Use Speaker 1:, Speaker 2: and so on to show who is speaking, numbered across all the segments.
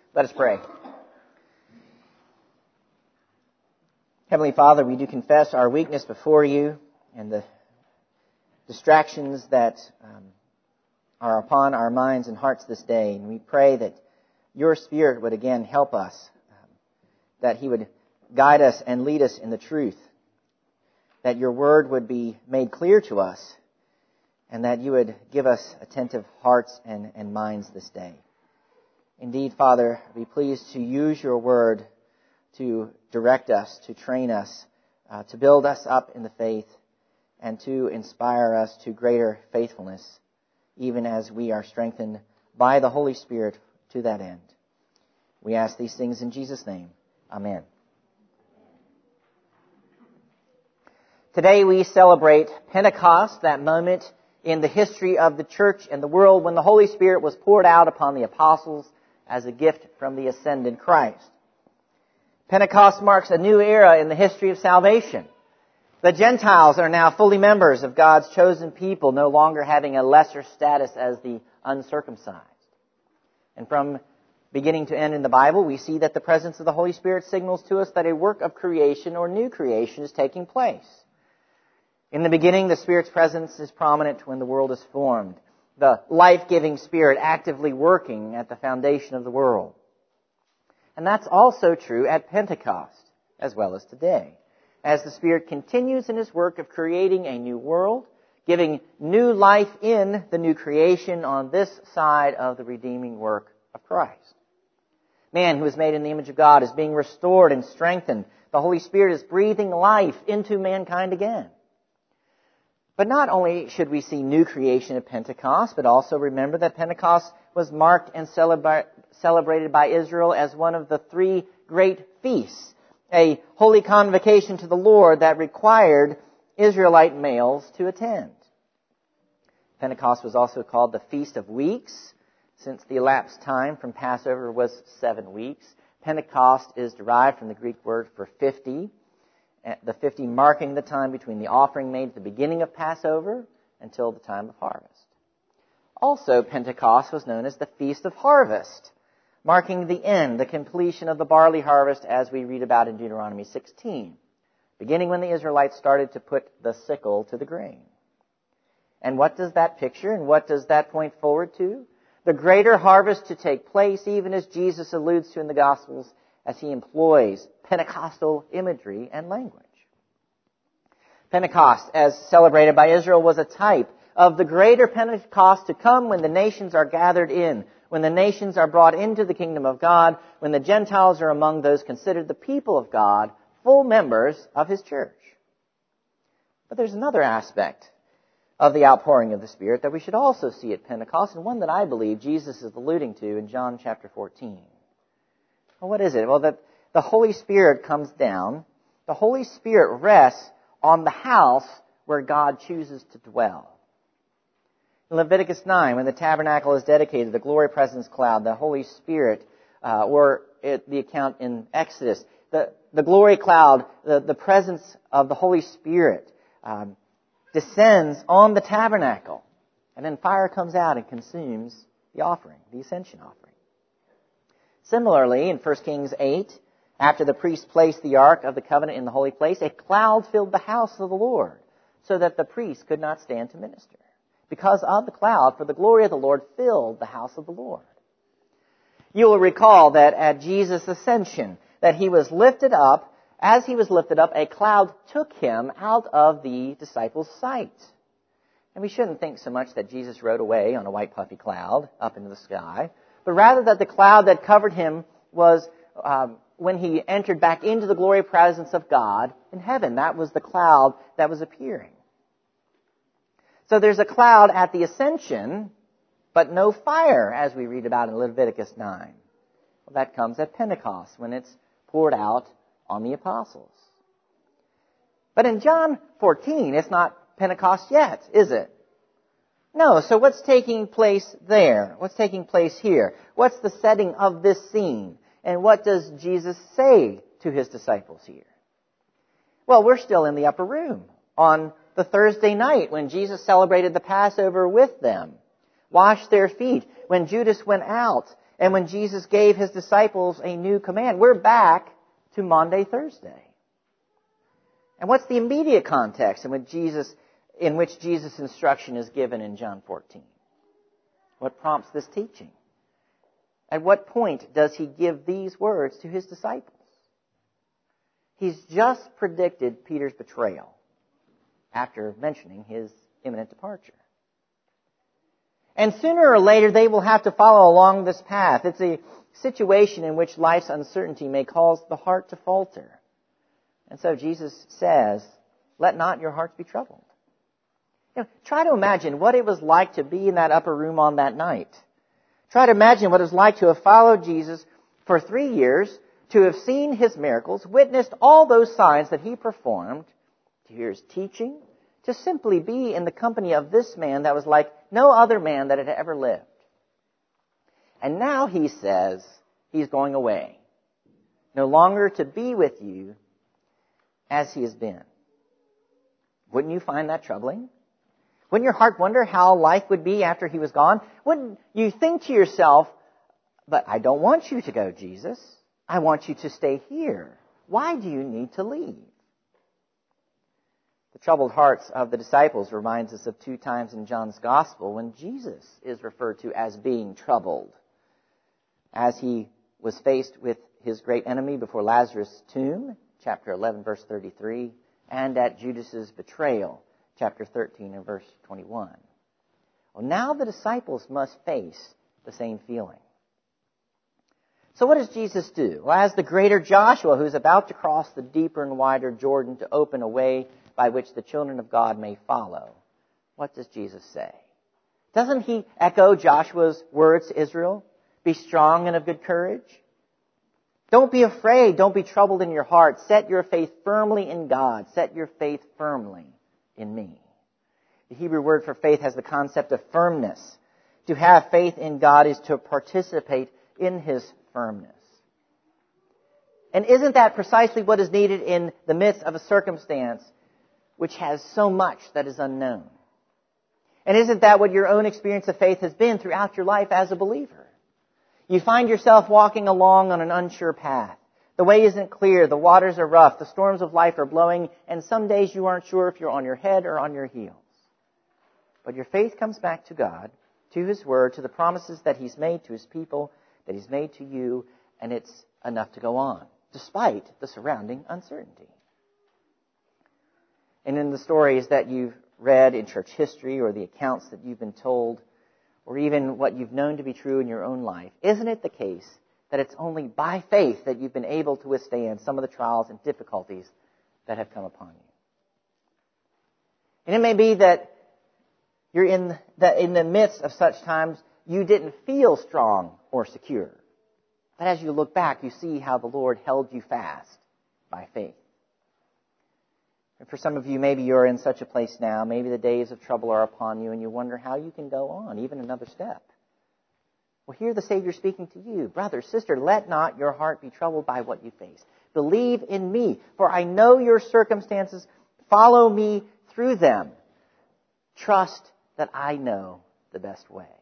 Speaker 1: Let us pray. Heavenly Father, we do confess our weakness before you and the distractions that are upon our minds and hearts this day. And we pray that your Spirit would again help us, that He would guide us and lead us in the truth, that your word would be made clear to us, and that you would give us attentive hearts and minds this day. Indeed, Father, be pleased to use your word to direct us, to train us, to build us up in the faith, and to inspire us to greater faithfulness, even as we are strengthened by the Holy Spirit to that end. We ask these things in Jesus' name. Amen. Today we celebrate Pentecost, that moment in the history of the church and the world when the Holy Spirit was poured out upon the apostles as a gift from the ascended Christ. Pentecost marks a new era in the history of salvation. The Gentiles are now fully members of God's chosen people, no longer having a lesser status as the uncircumcised. And from beginning to end in the Bible, we see that the presence of the Holy Spirit signals to us that a work of creation or new creation is taking place. In the beginning, the Spirit's presence is prominent when the world is formed, the life-giving Spirit actively working at the foundation of the world. And that's also true at Pentecost, as well as today, as the Spirit continues in His work of creating a new world, giving new life in the new creation on this side of the redeeming work of Christ. Man who is made in the image of God is being restored and strengthened. The Holy Spirit is breathing life into mankind again. But not only should we see new creation at Pentecost, but also remember that Pentecost was marked and celebrated by Israel as one of the three great feasts, a holy convocation to the Lord that required Israelite males to attend. Pentecost was also called the Feast of Weeks, since the elapsed time from Passover was 7 weeks. Pentecost is derived from the Greek word for 50, the 50 marking the time between the offering made at the beginning of Passover until the time of harvest. Also, Pentecost was known as the Feast of Harvest, marking the end, the completion of the barley harvest as we read about in Deuteronomy 16, beginning when the Israelites started to put the sickle to the grain. And what does that picture and what does that point forward to? The greater harvest to take place, even as Jesus alludes to in the Gospels as He employs Pentecostal imagery and language. Pentecost, as celebrated by Israel, was a type of the greater Pentecost to come when the nations are gathered in, when the nations are brought into the kingdom of God, when the Gentiles are among those considered the people of God, full members of His church. But there's another aspect of the outpouring of the Spirit that we should also see at Pentecost, and one that I believe Jesus is alluding to in John chapter 14. Well, what is it? Well, that the Holy Spirit comes down. The Holy Spirit rests on the house where God chooses to dwell. In Leviticus 9, when the tabernacle is dedicated, the glory presence cloud, the Holy Spirit, or the account in Exodus, the glory cloud, the presence of the Holy Spirit descends on the tabernacle. And then fire comes out and consumes the offering, the ascension offering. Similarly, in 1 Kings 8, after the priest placed the Ark of the Covenant in the holy place, a cloud filled the house of the Lord, so that the priest could not stand to minister, because of the cloud, for the glory of the Lord filled the house of the Lord. You will recall that at Jesus' ascension, that He was lifted up. As He was lifted up, a cloud took Him out of the disciples' sight. And we shouldn't think so much that Jesus rode away on a white puffy cloud up into the sky, but rather that the cloud that covered Him was when He entered back into the glory presence of God in heaven. That was the cloud that was appearing. So there's a cloud at the ascension, but no fire, as we read about in Leviticus 9. Well, that comes at Pentecost, when it's poured out on the apostles. But in John 14, it's not Pentecost yet, is it? No, so what's taking place there? What's taking place here? What's the setting of this scene? And what does Jesus say to His disciples here? Well, we're still in the upper room on the Thursday night when Jesus celebrated the Passover with them, washed their feet, when Judas went out And when Jesus gave his disciples a new command, we're back to Maundy Thursday. And what's the immediate context in which Jesus' instruction is given in John 14? What prompts this teaching? At what point does he give these words to his disciples? He's just predicted Peter's betrayal after mentioning his imminent departure. And sooner or later, they will have to follow along this path. It's a situation in which life's uncertainty may cause the heart to falter. And so Jesus says, let not your hearts be troubled. Try to imagine what it was like to be in that upper room on that night. Try to imagine what it was like to have followed Jesus for 3 years, to have seen his miracles, witnessed all those signs that he performed, to hear his teaching, to simply be in the company of this man that was like no other man that had ever lived. And now he says he's going away, no longer to be with you as he has been. Wouldn't you find that troubling? Wouldn't your heart wonder how life would be after he was gone? Wouldn't you think to yourself, but I don't want you to go, Jesus. I want you to stay here. Why do you need to leave? The troubled hearts of the disciples reminds us of 2 times in John's Gospel when Jesus is referred to as being troubled. As he was faced with his great enemy before Lazarus' tomb, chapter 11, verse 33, and at Judas' betrayal, chapter 13 and verse 21. Well, now the disciples must face the same feeling. So what does Jesus do? Well, as the greater Joshua, who's about to cross the deeper and wider Jordan to open a way by which the children of God may follow, what does Jesus say? Doesn't he echo Joshua's words to Israel? Be strong and of good courage. Don't be afraid. Don't be troubled in your heart. Set your faith firmly in God. Set your faith firmly in me. The Hebrew word for faith has the concept of firmness. To have faith in God is to participate in his firmness. And isn't that precisely what is needed in the midst of a circumstance which has so much that is unknown? And isn't that what your own experience of faith has been throughout your life as a believer? You find yourself walking along on an unsure path. The way isn't clear, the waters are rough, the storms of life are blowing, and some days you aren't sure if you're on your head or on your heels. But your faith comes back to God, to his word, to the promises that he's made to his people, that he's made to you, and it's enough to go on, despite the surrounding uncertainty. And in the stories that you've read in church history or the accounts that you've been told, or even what you've known to be true in your own life, isn't it the case that it's only by faith that you've been able to withstand some of the trials and difficulties that have come upon you? And it may be that you're in the midst of such times you didn't feel strong or secure. But as you look back, you see how the Lord held you fast by faith. And for some of you, maybe you're in such a place now, maybe the days of trouble are upon you, and you wonder how you can go on, even another step. Well, hear the Savior speaking to you. Brother, sister, let not your heart be troubled by what you face. Believe in me, for I know your circumstances. Follow me through them. Trust that I know the best way.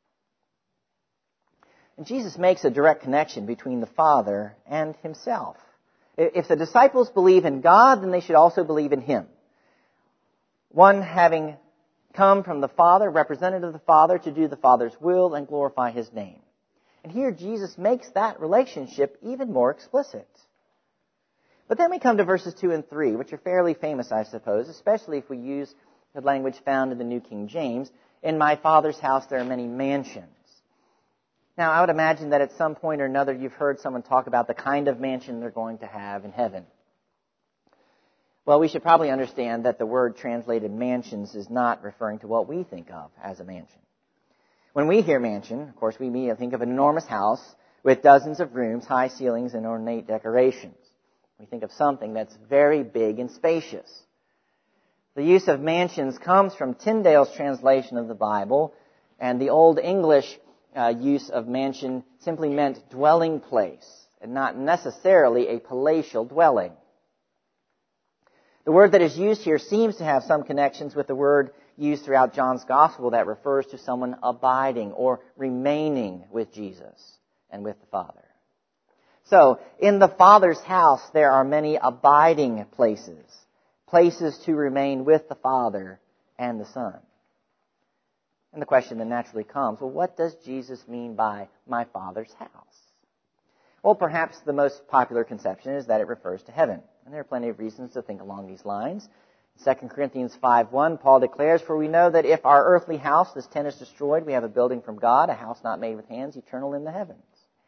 Speaker 1: And Jesus makes a direct connection between the Father and himself. If the disciples believe in God, then they should also believe in him. One having come from the Father, representative of the Father, to do the Father's will and glorify his name. And here Jesus makes that relationship even more explicit. But then we come to verses 2 and 3, which are fairly famous, I suppose, especially if we use the language found in the New King James. In my Father's house there are many mansions. Now, I would imagine that at some point or another you've heard someone talk about the kind of mansion they're going to have in heaven. Well, we should probably understand that the word translated mansions is not referring to what we think of as a mansion. When we hear mansion, of course, we immediately think of an enormous house with dozens of rooms, high ceilings, and ornate decorations. We think of something that's very big and spacious. The use of mansions comes from Tyndale's translation of the Bible, and the Old English use of mansion simply meant dwelling place, and not necessarily a palatial dwelling. The word that is used here seems to have some connections with the word used throughout John's Gospel that refers to someone abiding or remaining with Jesus. and with the Father. So, in the Father's house, there are many abiding places, places to remain with the Father and the Son. And the question then naturally comes, well, what does Jesus mean by my Father's house? Well, perhaps the most popular conception is that it refers to heaven. And there are plenty of reasons to think along these lines. In 2 Corinthians 5:1, Paul declares, "For we know that if our earthly house, this tent, is destroyed, we have a building from God, a house not made with hands, eternal in the heavens."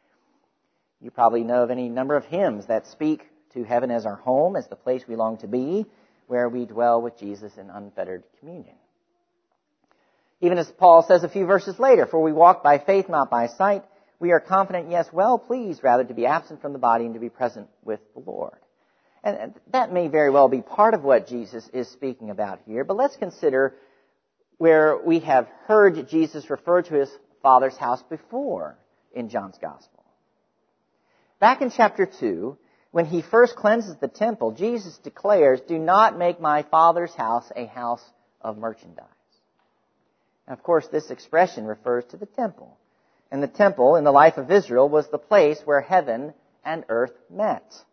Speaker 1: You probably know of any number of hymns that speak to heaven as our home, as the place we long to be, where we dwell with Jesus in unfettered communion. Even as Paul says a few verses later, "For we walk by faith, not by sight. We are confident, yes, well pleased, rather to be absent from the body and to be present with the Lord." And that may very well be part of what Jesus is speaking about here, but let's consider where we have heard Jesus refer to his Father's house before in John's Gospel. Back in chapter 2, when he first cleanses the temple, Jesus declares, "Do not make my Father's house a house of merchandise." And of course, this expression refers to the temple. And the temple in the life of Israel was the place where heaven and earth met.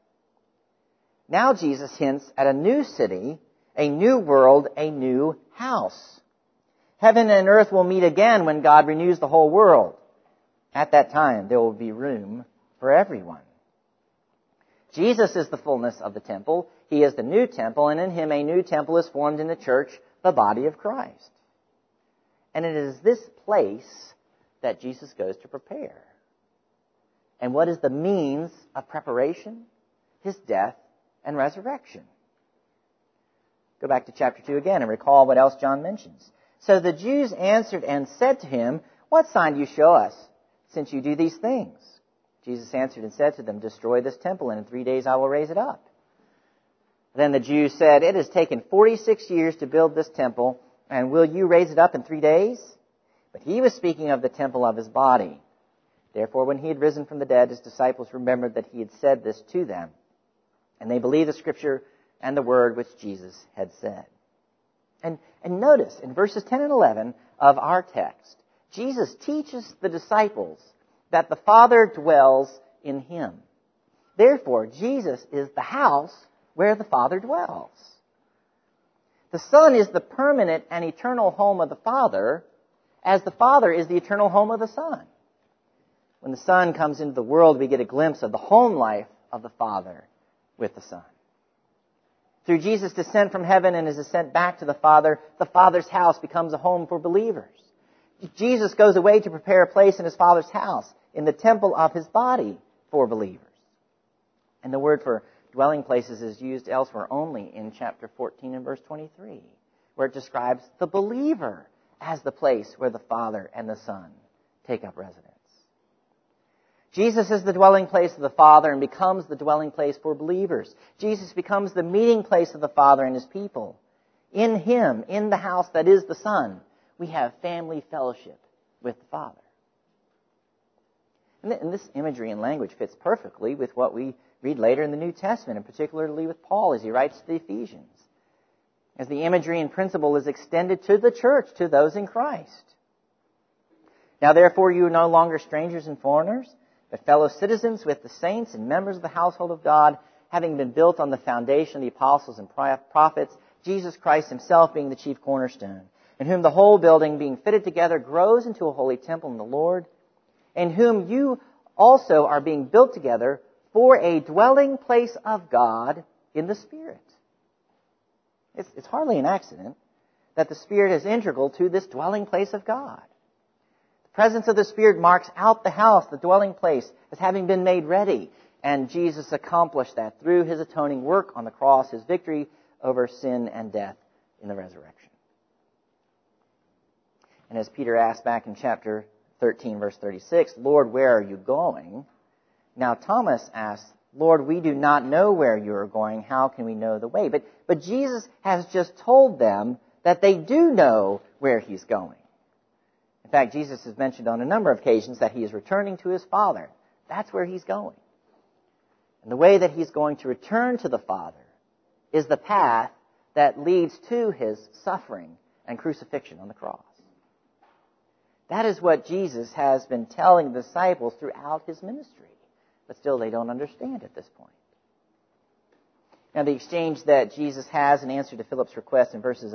Speaker 1: Now Jesus hints at a new city, a new world, a new house. Heaven and earth will meet again when God renews the whole world. At that time, there will be room for everyone. Jesus is the fullness of the temple. He is the new temple, and in him a new temple is formed in the church, the body of Christ. And it is this place that Jesus goes to prepare. And what is the means of preparation? His death and resurrection. Go back to chapter 2 again and recall what else John mentions. "So the Jews answered and said to him, 'What sign do you show us, since you do these things?' Jesus answered and said to them, 'Destroy this temple, and in 3 days I will raise it up.' Then the Jews said, 'It has taken 46 years to build this temple, and will you raise it up in 3 days?' But he was speaking of the temple of his body. Therefore, when he had risen from the dead, his disciples remembered that he had said this to them. And they believed the Scripture and the word which Jesus had said." And notice, in verses 10 and 11 of our text, Jesus teaches the disciples that the Father dwells in him. Therefore, Jesus is the house where the Father dwells. The Son is the permanent and eternal home of the Father, as the Father is the eternal home of the Son. When the Son comes into the world, we get a glimpse of the home life of the Father with the Son. Through Jesus' descent from heaven and his ascent back to the Father's house becomes a home for believers. Jesus goes away to prepare a place in his Father's house, in the temple of his body, for believers. And the word for dwelling places is used elsewhere only in chapter 14 and verse 23, where it describes the believer as the place where the Father and the Son take up residence. Jesus is the dwelling place of the Father and becomes the dwelling place for believers. Jesus becomes the meeting place of the Father and his people. In him, in the house that is the Son, we have family fellowship with the Father. And this imagery and language fits perfectly with what we read later in the New Testament, and particularly with Paul as he writes to the Ephesians, as the imagery and principle is extended to the church, to those in Christ. "Now therefore you are no longer strangers and foreigners, but fellow citizens with the saints and members of the household of God, having been built on the foundation of the apostles and prophets, Jesus Christ himself being the chief cornerstone, in whom the whole building being fitted together grows into a holy temple in the Lord, in whom you also are being built together for a dwelling place of God in the Spirit." It's hardly an accident that the Spirit is integral to this dwelling place of God. The presence of the Spirit marks out the house, the dwelling place, as having been made ready. And Jesus accomplished that through his atoning work on the cross, his victory over sin and death in the resurrection. And as Peter asked back in chapter 13, verse 36, "Lord, where are you going?" Now Thomas asked, "Lord, we do not know where you are going. How can we know the way?" But Jesus has just told them that they do know where he's going. In fact, Jesus has mentioned on a number of occasions that he is returning to his Father. That's where he's going. And the way that he's going to return to the Father is the path that leads to his suffering and crucifixion on the cross. That is what Jesus has been telling the disciples throughout his ministry. But still, they don't understand at this point. Now, the exchange that Jesus has in answer to Philip's request in verses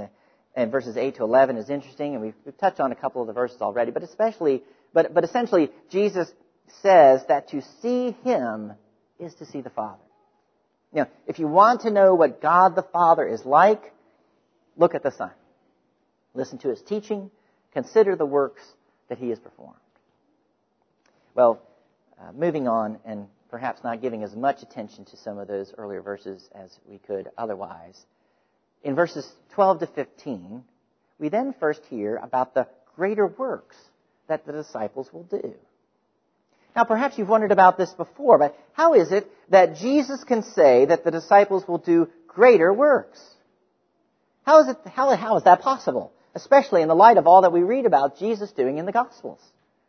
Speaker 1: 8 to 11 is interesting, and we've touched on a couple of the verses already. But essentially, Jesus says that to see him is to see the Father. Now, if you want to know what God the Father is like, look at the Son. Listen to his teaching. Consider the works that he has performed. Well, moving on and perhaps not giving as much attention to some of those earlier verses as we could otherwise. In verses 12 to 15, we then first hear about the greater works that the disciples will do. Now, perhaps you've wondered about this before, but how is it that Jesus can say that the disciples will do greater works? How is that possible? Especially in the light of all that we read about Jesus doing in the Gospels.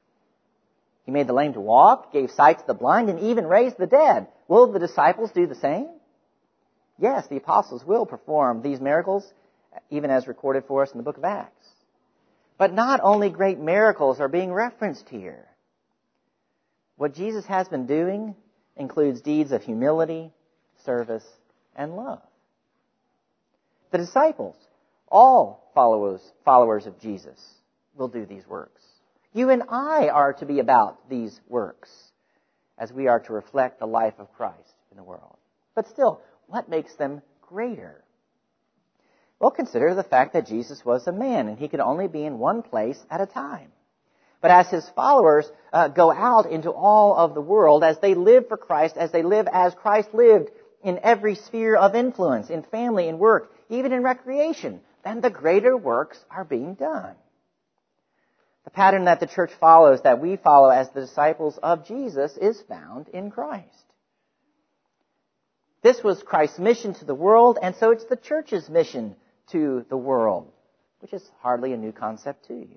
Speaker 1: He made the lame to walk, gave sight to the blind, and even raised the dead. Will the disciples do the same? Yes, the apostles will perform these miracles, even as recorded for us in the book of Acts. But not only great miracles are being referenced here. What Jesus has been doing includes deeds of humility, service, and love. The disciples, all followers of Jesus, will do these works. You and I are to be about these works as we are to reflect the life of Christ in the world. But still, what makes them greater? Well, consider the fact that Jesus was a man and he could only be in one place at a time. But as his followers go out into all of the world, as they live for Christ, as they live as Christ lived in every sphere of influence, in family, in work, even in recreation, then the greater works are being done. The pattern that the church follows, that we follow as the disciples of Jesus, is found in Christ. This was Christ's mission to the world, and so it's the church's mission to the world, which is hardly a new concept to you.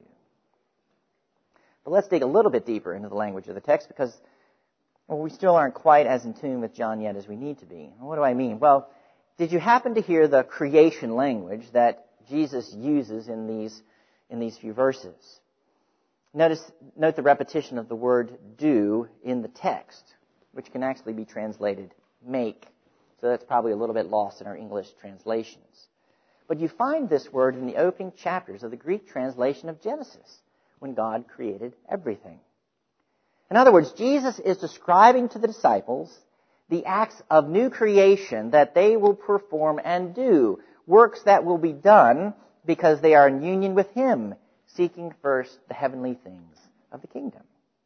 Speaker 1: But let's dig a little bit deeper into the language of the text because we still aren't quite as in tune with John yet as we need to be. What do I mean? Well, did you happen to hear the creation language that Jesus uses in these few verses? Note the repetition of the word do in the text, which can actually be translated make. So that's probably a little bit lost in our English translations. But you find this word in the opening chapters of the Greek translation of Genesis, when God created everything. In other words, Jesus is describing to the disciples the acts of new creation that they will perform and do, works that will be done because they are in union with him, seeking first the heavenly things of the kingdom.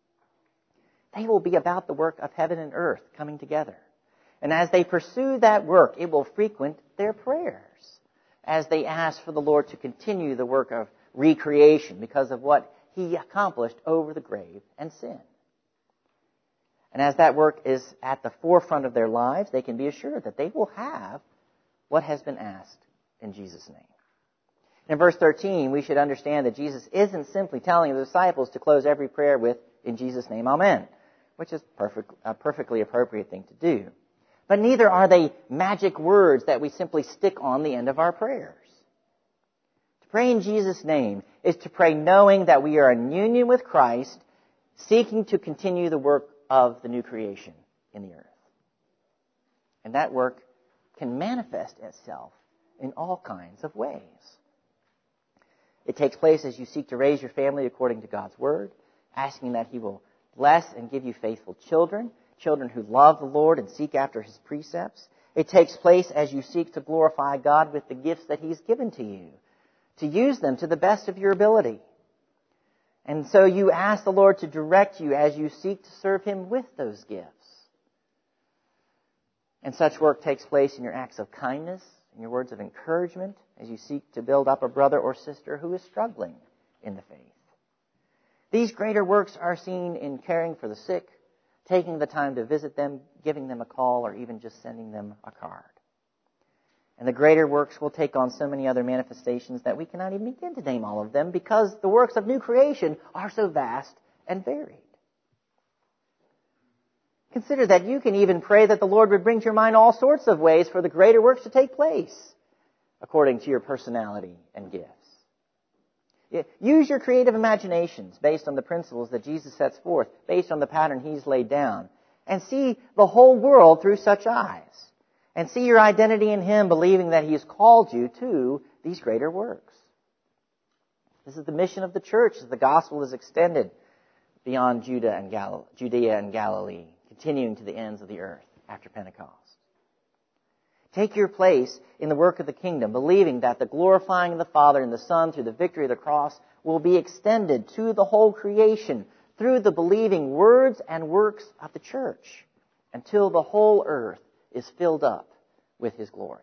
Speaker 1: They will be about the work of heaven and earth coming together. And as they pursue that work, it will frequent their prayers as they ask for the Lord to continue the work of recreation because of what he accomplished over the grave and sin. And as that work is at the forefront of their lives, they can be assured that they will have what has been asked in Jesus' name. In verse 13, we should understand that Jesus isn't simply telling the disciples to close every prayer with, in Jesus' name, amen, which is a perfectly appropriate thing to do. But neither are they magic words that we simply stick on the end of our prayers. To pray in Jesus' name is to pray knowing that we are in union with Christ, seeking to continue the work of the new creation in the earth. And that work can manifest itself in all kinds of ways. It takes place as you seek to raise your family according to God's word, asking that he will bless and give you faithful children, children who love the Lord and seek after his precepts. It takes place as you seek to glorify God with the gifts that he's given to you, to use them to the best of your ability. And so you ask the Lord to direct you as you seek to serve him with those gifts. And such work takes place in your acts of kindness, in your words of encouragement, as you seek to build up a brother or sister who is struggling in the faith. These greater works are seen in caring for the sick, taking the time to visit them, giving them a call, or even just sending them a card. And the greater works will take on so many other manifestations that we cannot even begin to name all of them because the works of new creation are so vast and varied. Consider that you can even pray that the Lord would bring to your mind all sorts of ways for the greater works to take place according to your personality and gifts. Use your creative imaginations based on the principles that Jesus sets forth, based on the pattern He's laid down, and see the whole world through such eyes. And see your identity in Him, believing that He has called you to these greater works. This is the mission of the church as the gospel is extended beyond Judea and Galilee, continuing to the ends of the earth after Pentecost. Take your place in the work of the kingdom, believing that the glorifying of the Father and the Son through the victory of the cross will be extended to the whole creation through the believing words and works of the church until the whole earth is filled up with His glory.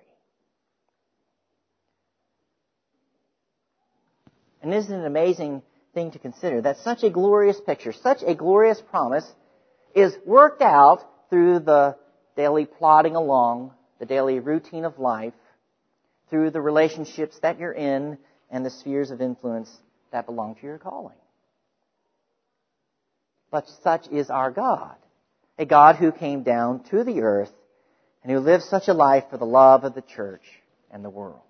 Speaker 1: And isn't it an amazing thing to consider that such a glorious picture, such a glorious promise is worked out through the daily plodding along, the daily routine of life, through the relationships that you're in and the spheres of influence that belong to your calling. But such is our God, a God who came down to the earth and who lived such a life for the love of the church and the world.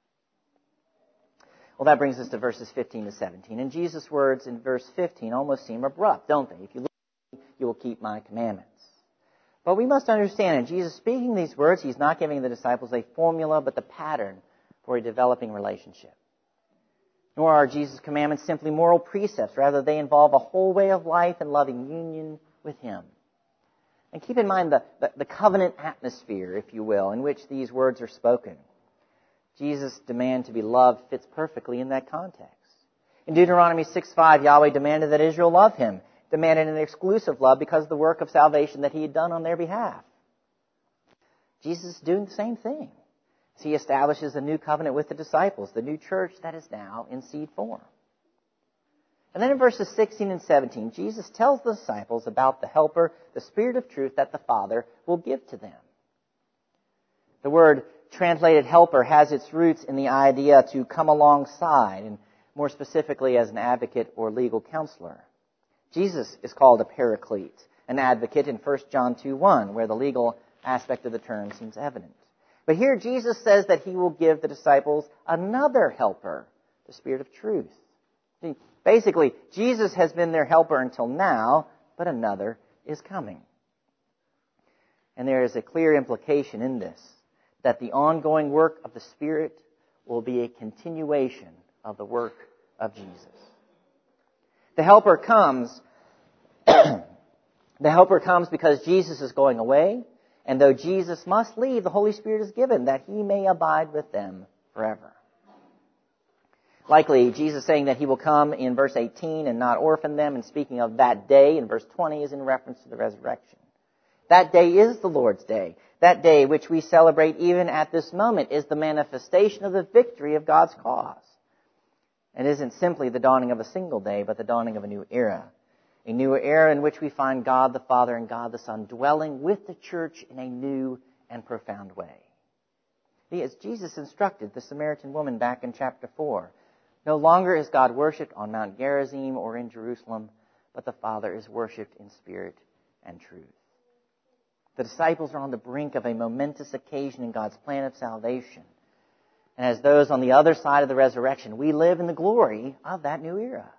Speaker 1: Well, that brings us to verses 15 to 17. And Jesus' words in verse 15 almost seem abrupt, don't they? If you look at me, you will keep my commandments. But we must understand, in Jesus speaking these words, He's not giving the disciples a formula, but the pattern for a developing relationship. Nor are Jesus' commandments simply moral precepts. Rather, they involve a whole way of life and loving union with Him. And keep in mind the covenant atmosphere, if you will, in which these words are spoken. Jesus' demand to be loved fits perfectly in that context. In Deuteronomy 6:5, Yahweh demanded that Israel love Him, demanded an exclusive love because of the work of salvation that He had done on their behalf. Jesus is doing the same thing as He establishes a new covenant with the disciples, the new church that is now in seed form. And then in verses 16 and 17, Jesus tells the disciples about the Helper, the Spirit of truth that the Father will give to them. The word translated helper has its roots in the idea to come alongside, and more specifically as an advocate or legal counselor. Jesus is called a paraclete, an advocate in 1 John 2:1, where the legal aspect of the term seems evident. But here Jesus says that He will give the disciples another helper, the Spirit of truth. See, basically, Jesus has been their helper until now, but another is coming. And there is a clear implication in this, that the ongoing work of the Spirit will be a continuation of the work of Jesus. The Helper comes because Jesus is going away, and though Jesus must leave, the Holy Spirit is given that He may abide with them forever. Likely, Jesus saying that He will come in verse 18 and not orphan them, and speaking of that day in verse 20 is in reference to the resurrection. That day is the Lord's day. That day which we celebrate even at this moment is the manifestation of the victory of God's cause. It isn't simply the dawning of a single day, but the dawning of a new era. A new era in which we find God the Father and God the Son dwelling with the church in a new and profound way. As Jesus instructed the Samaritan woman back in chapter 4, no longer is God worshipped on Mount Gerizim or in Jerusalem, but the Father is worshipped in spirit and truth. The disciples are on the brink of a momentous occasion in God's plan of salvation. And as those on the other side of the resurrection, we live in the glory of that new era.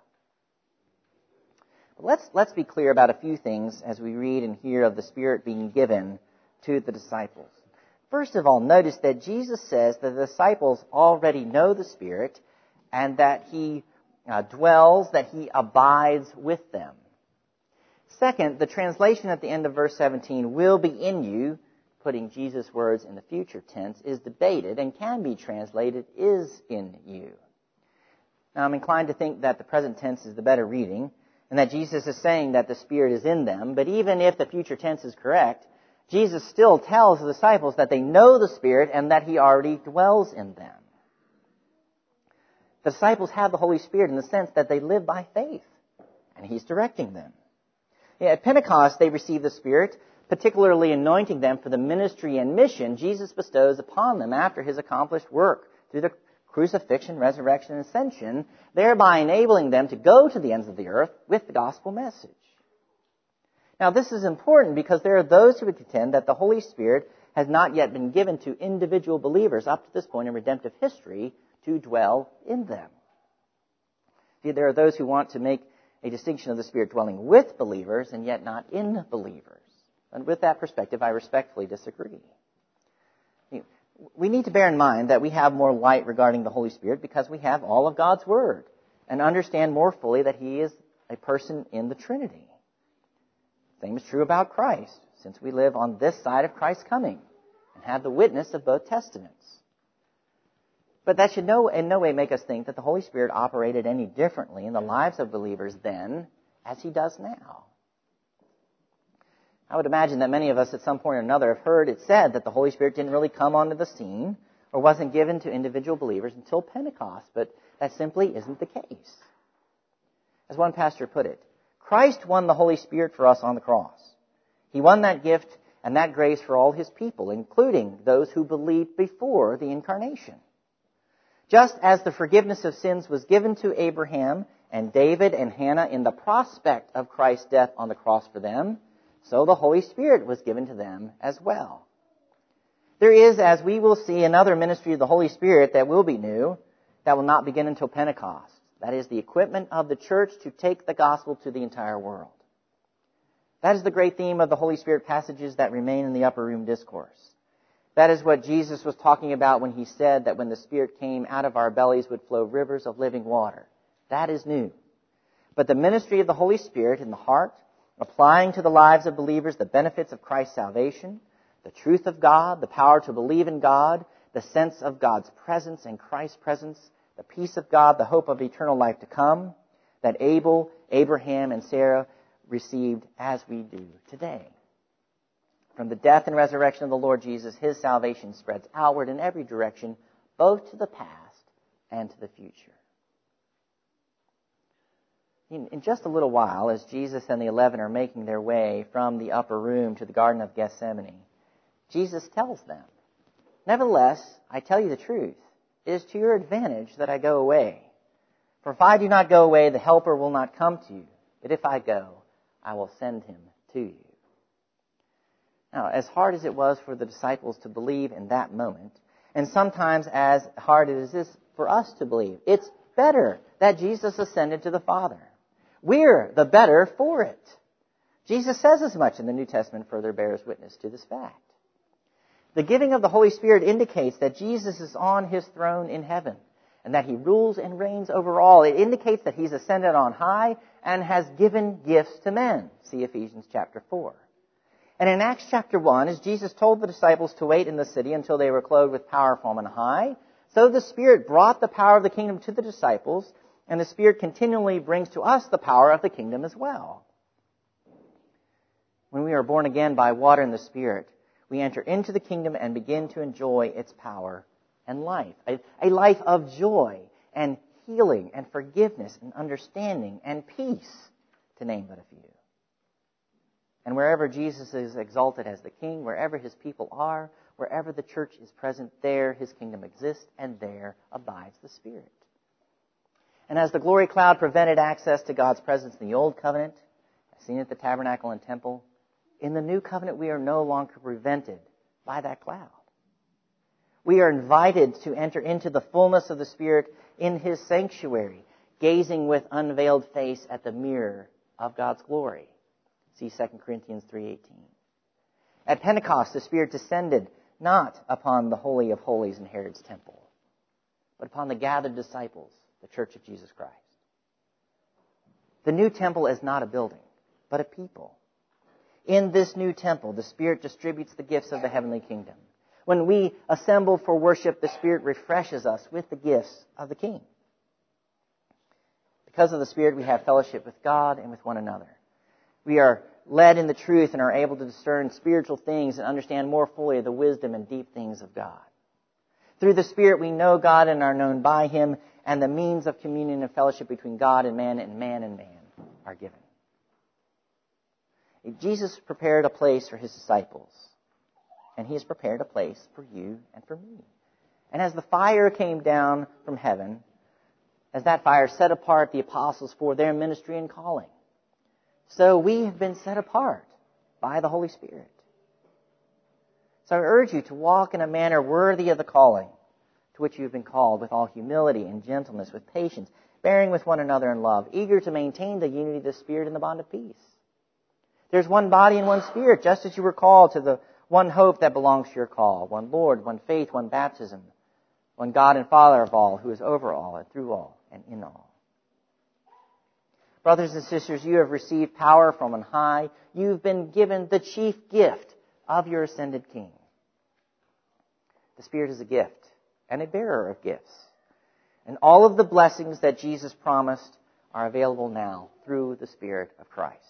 Speaker 1: But let's be clear about a few things as we read and hear of the Spirit being given to the disciples. First of all, notice that Jesus says that the disciples already know the Spirit and that He dwells, that He abides with them. Second, the translation at the end of verse 17, will be in you, putting Jesus' words in the future tense, is debated and can be translated, is in you. Now, I'm inclined to think that the present tense is the better reading, and that Jesus is saying that the Spirit is in them. But even if the future tense is correct, Jesus still tells the disciples that they know the Spirit and that He already dwells in them. The disciples have the Holy Spirit in the sense that they live by faith, and He's directing them. At Pentecost, they receive the Spirit, particularly anointing them for the ministry and mission Jesus bestows upon them after His accomplished work through the crucifixion, resurrection, and ascension, thereby enabling them to go to the ends of the earth with the gospel message. Now, this is important because there are those who would contend that the Holy Spirit has not yet been given to individual believers up to this point in redemptive history to dwell in them. See, there are those who want to make a distinction of the Spirit dwelling with believers and yet not in believers. And with that perspective, I respectfully disagree. We need to bear in mind that we have more light regarding the Holy Spirit because we have all of God's Word and understand more fully that He is a person in the Trinity. Same is true about Christ, since we live on this side of Christ's coming and have the witness of both testaments. But that should in no way make us think that the Holy Spirit operated any differently in the lives of believers then as He does now. I would imagine that many of us at some point or another have heard it said that the Holy Spirit didn't really come onto the scene or wasn't given to individual believers until Pentecost, but that simply isn't the case. As one pastor put it, Christ won the Holy Spirit for us on the cross. He won that gift and that grace for all His people, including those who believed before the incarnation. Just as the forgiveness of sins was given to Abraham and David and Hannah in the prospect of Christ's death on the cross for them, so the Holy Spirit was given to them as well. There is, as we will see, another ministry of the Holy Spirit that will be new, that will not begin until Pentecost. That is the equipment of the church to take the gospel to the entire world. That is the great theme of the Holy Spirit passages that remain in the upper room discourse. That is what Jesus was talking about when He said that when the Spirit came, out of our bellies would flow rivers of living water. That is new. But the ministry of the Holy Spirit in the heart, applying to the lives of believers the benefits of Christ's salvation, the truth of God, the power to believe in God, the sense of God's presence and Christ's presence, the peace of God, the hope of eternal life to come, that Abel, Abraham, and Sarah received as we do today. From the death and resurrection of the Lord Jesus, His salvation spreads outward in every direction, both to the past and to the future. In just a little while, as Jesus and the 11 are making their way from the upper room to the Garden of Gethsemane, Jesus tells them, "Nevertheless, I tell you the truth. It is to your advantage that I go away. For if I do not go away, the Helper will not come to you. But if I go, I will send Him to you." Now, as hard as it was for the disciples to believe in that moment, and sometimes as hard as it is for us to believe, it's better that Jesus ascended to the Father. We're the better for it. Jesus says as much in the New Testament, further bears witness to this fact. The giving of the Holy Spirit indicates that Jesus is on His throne in heaven and that He rules and reigns over all. It indicates that He's ascended on high and has given gifts to men. See Ephesians chapter 4. And in Acts chapter 1, as Jesus told the disciples to wait in the city until they were clothed with power from on high, so the Spirit brought the power of the kingdom to the disciples, and the Spirit continually brings to us the power of the kingdom as well. When we are born again by water and the Spirit, we enter into the kingdom and begin to enjoy its power and life. A life of joy and healing and forgiveness and understanding and peace, to name but a few. And wherever Jesus is exalted as the King, wherever His people are, wherever the church is present, there His kingdom exists, and there abides the Spirit. And as the glory cloud prevented access to God's presence in the Old Covenant, as seen at the tabernacle and temple, in the New Covenant we are no longer prevented by that cloud. We are invited to enter into the fullness of the Spirit in His sanctuary, gazing with unveiled face at the mirror of God's glory. See 2 Corinthians 3:18. At Pentecost, the Spirit descended not upon the Holy of Holies in Herod's temple, but upon the gathered disciples, the Church of Jesus Christ. The new temple is not a building, but a people. In this new temple, the Spirit distributes the gifts of the heavenly kingdom. When we assemble for worship, the Spirit refreshes us with the gifts of the King. Because of the Spirit, we have fellowship with God and with one another. We are led in the truth and are able to discern spiritual things and understand more fully the wisdom and deep things of God. Through the Spirit, we know God and are known by Him, and the means of communion and fellowship between God and man are given. Jesus prepared a place for His disciples, and He has prepared a place for you and for me. And as the fire came down from heaven, as that fire set apart the apostles for their ministry and calling, so we have been set apart by the Holy Spirit. So I urge you to walk in a manner worthy of the calling to which you have been called, with all humility and gentleness, with patience, bearing with one another in love, eager to maintain the unity of the Spirit in the bond of peace. There's one body and one Spirit, just as you were called to the one hope that belongs to your call, one Lord, one faith, one baptism, one God and Father of all, who is over all and through all and in all. Brothers and sisters, you have received power from on high. You've been given the chief gift of your ascended King. The Spirit is a gift and a bearer of gifts. And all of the blessings that Jesus promised are available now through the Spirit of Christ.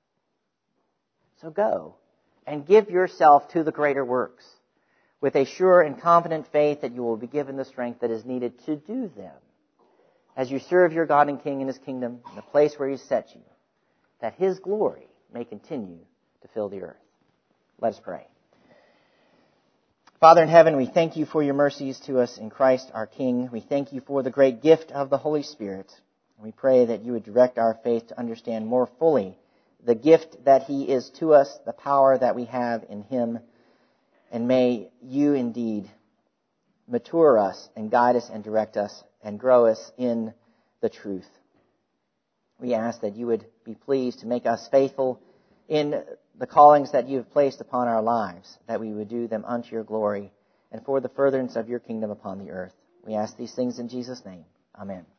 Speaker 1: So go and give yourself to the greater works with a sure and confident faith that you will be given the strength that is needed to do them as you serve your God and King in His kingdom in the place where He set you, that His glory may continue to fill the earth. Let us pray. Father in heaven, we thank you for your mercies to us in Christ our King. We thank you for the great gift of the Holy Spirit. And we pray that you would direct our faith to understand more fully the gift that He is to us, the power that we have in Him. And may you indeed mature us and guide us and direct us and grow us in the truth. We ask that you would be pleased to make us faithful in the callings that you have placed upon our lives, that we would do them unto your glory and for the furtherance of your kingdom upon the earth. We ask these things in Jesus' name. Amen.